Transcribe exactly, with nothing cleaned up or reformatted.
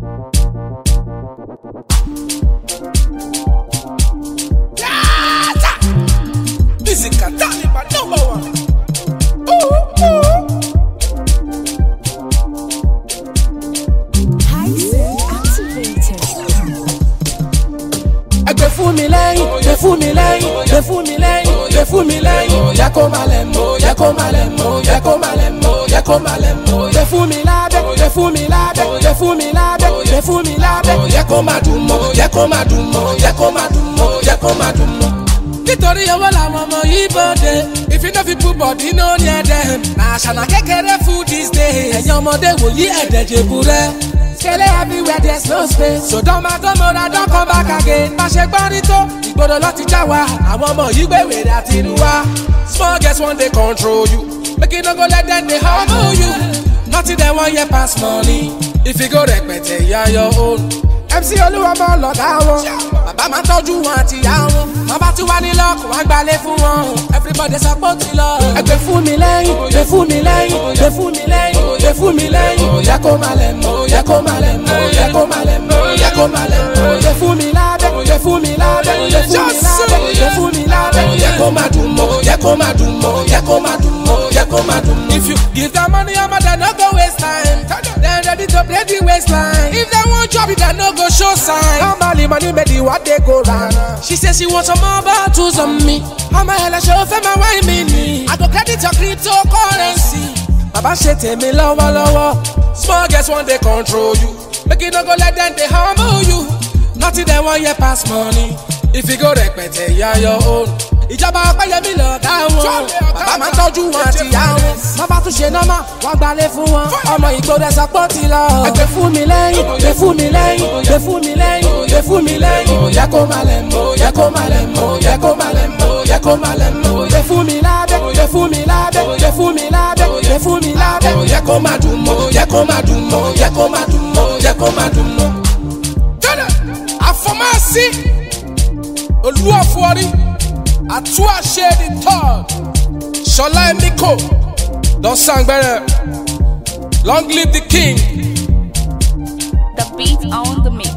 Music Taliban number one. Ooh, ooh. Hyson activated. Ẹgbẹ́ fún mi lẹ́yìn, gbé fún mi lẹ́yìn, gbé fún mi lẹ́yìn, gbé fún mi lẹ́yìn. Jẹ́ kó máa lẹ̀ mọ́, jẹ́ kó máa lẹ̀ mọ́, jẹ́ kó máa lẹ̀ mọ́, jẹ́ kó máa lẹ̀ mọ́. Gbé fún mi lábẹ́, gbé fún mi lábẹ́, gbé fún mi lábẹ́, gbé fún mi lábẹ́. Jẹ́ kó máa dùn mọ́, jẹ́ kó máa dùn mọ́, jẹ́ kó máa dùn mọ́, jẹ́ kó máa dùn mọ́. Nítorí owó làwọn ọmọ yìí bọ́dé. If you no fit put body no near them. Àṣànà kékeré food these days. Ẹ̀yin ọmọdé wòyí ẹ̀dẹ̀ jèbú rẹ̀. Skele everywhere there's no space. So don't matter more than don't come back again. Má ṣe gbọ́n rí tó, ìgboro lọ ti já wa. Àwọn ọmọ yìí gbé wèrè àti ìlú wa. Small girls one day control you. Make you no go let them dey humble you. Nothing they want yet pass money. If you go rẹpẹtẹ, you are your own. M C Olúwọmọ lọ̀gá wọn. Bàbá máa tọ́jú wọn àti ìyá wọn. Wọ́n bá tún wá ní lọ́kùn wá gbalẹ̀ fún wọn. Everybody support ti lọ. Ẹgbẹ́ fún mi lẹ́yìn, gbé fún mi lẹ́yìn, gbé fún mi lẹ́yìn, gbé fún mi lẹ́yìn. Jẹ́ kó máa lẹ̀ mọ́, jẹ́ kó máa lẹ̀ mọ́, jẹ́ kó máa lẹ̀ mọ́, jẹ́ kó máa lẹ̀ mọ́. Gbé fún mi lábẹ́, gbé fún mi lábẹ́, gbé fún mi lábẹ́, gbé fún mi lábẹ́. Jẹ́ kó máa dùn mọ́, jẹ́ kó máa dùn mọ́, jẹ́ kó máa dùn mọ́, jẹ́ kó máa dùn mọ́. If you give them money, I'ma they no go waste time. They ready to play the waistline. If they want job, they no go show sign. Normally money made the what they go round. She says she wants some more bottles on me. I'm a hella show for my wine mini. I go credit your cryptocurrency. Baba ṣe tèmi lọ́wọ́lọ́wọ́. Small girls want they control you. Make you no go let them they humble you. Nothing they want yet pass money. If you go rẹpẹtẹ, you are your own. Ìjọba Ọpẹ́yẹmí lọ̀gá wọn. Bàbá máa tọ́jú wọn àti ìyá wọn. Wọ́n bá tún ṣe nọ́mà, wọ́n gbalẹ̀ fún wọn. Ọmọ ìgboro ẹ̀sọ́pọ̀ ti lọ. Ẹgbẹ́ fún mi lẹ́yìn, gbé fún mi lẹ́yìn, gbé fún mi lẹ́yìn, gbé fún mi lẹ́yìn. Jẹ́ kó máa lẹ̀ mọ́, jẹ́ kó máa lẹ̀ mọ́, jẹ́ kó máa lẹ̀ mọ́, jẹ́ kó máa lẹ̀ mọ́. Gbé fún mi lábẹ́, gbé fún mi lábẹ́, gbé fún mi lábẹ́, gbé fún mi lábẹ́. Jẹ́ kó máa dùn mọ́, jẹ́ kó máa dùn mọ́, jẹ́ kó máa dùn mọ́, jẹ́ kó máa dùn mọ́. Tọ́lá àfọmásí Olúọ̀fọ̀rí. Àtúnṣe the third. Ṣọlá Emiko. Don Sangbere. Long live the king. The beat on the mix.